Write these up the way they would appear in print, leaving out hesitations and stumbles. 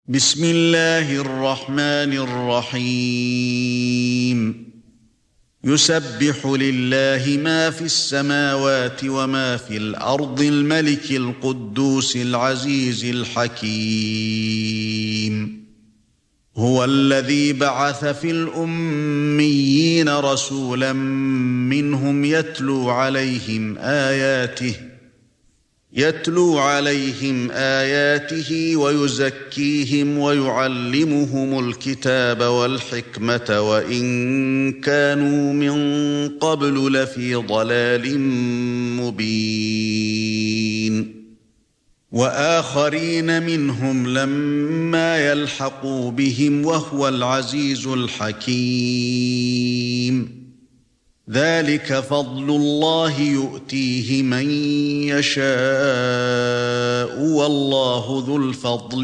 بسم الله الرحمن الرحيم يسبح لله ما في السماوات وما في الأرض الملك القدوس العزيز الحكيم هو الذي بعث في الأميين رسولا منهم يتلو عليهم آياته ويزكيهم ويعلمهم الكتاب والحكمة وإن كانوا من قبل لفي ضلال مبين وآخرين منهم لما يلحقوا بهم وهو العزيز الحكيم ذلك فضل الله يؤتيه من يشاء والله ذو الفضل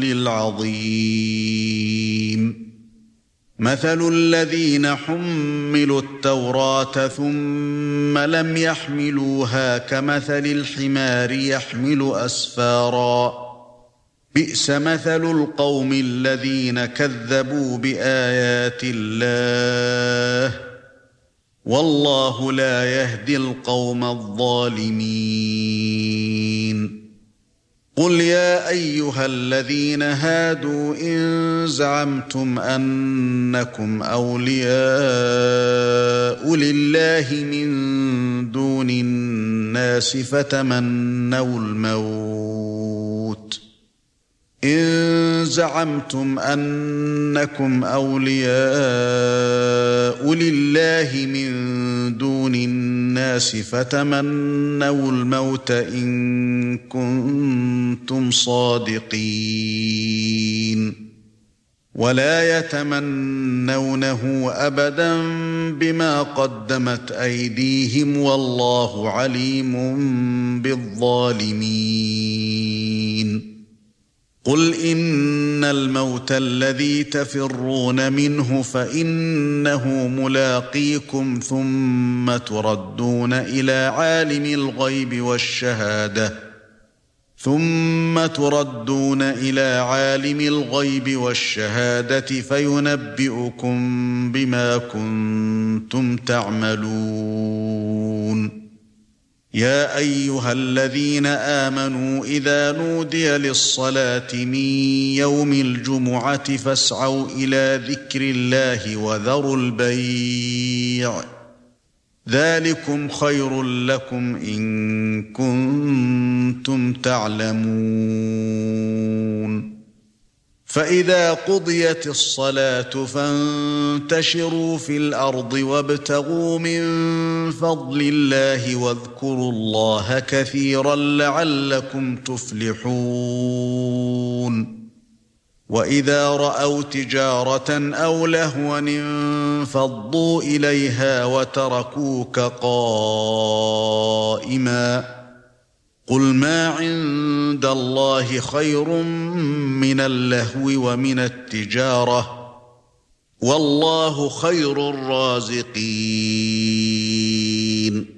العظيم مثل الذين حملوا التوراة ثم لم يحملوها كمثل الحمار يحمل أسفارا بئس مثل القوم الذين كذبوا بآيات الله والله لا يهدي القوم الظالمين قل يا أيها الذين هادوا إن زعمتم أنكم أولياء لله من دون الناس فتمنوا الموت إن كنتم صادقين ولا يتمنونه أبدا بما قدمت أيديهم والله عليم بالظالمين قل إن الموت الذي تفرون منه فإنه ملاقيكم ثم تردون إلى عالم الغيب والشهادة فينبئكم بما كنتم تعملون يا أيها الذين آمنوا إذا نودي للصلاة من يوم الجمعة فاسعوا إلى ذكر الله وذروا البيع ذلكم خير لكم إن كنتم تعلمون فإذا قضيت الصلاة فانتشروا في الأرض وابتغوا من فضل الله واذكروا الله كثيرا لعلكم تفلحون وإذا رأوا تجارة أو لهوا انفضوا إليها وتركوك قائما قل ما عند الله خير من اللهو ومن التجارة والله خير الرازقين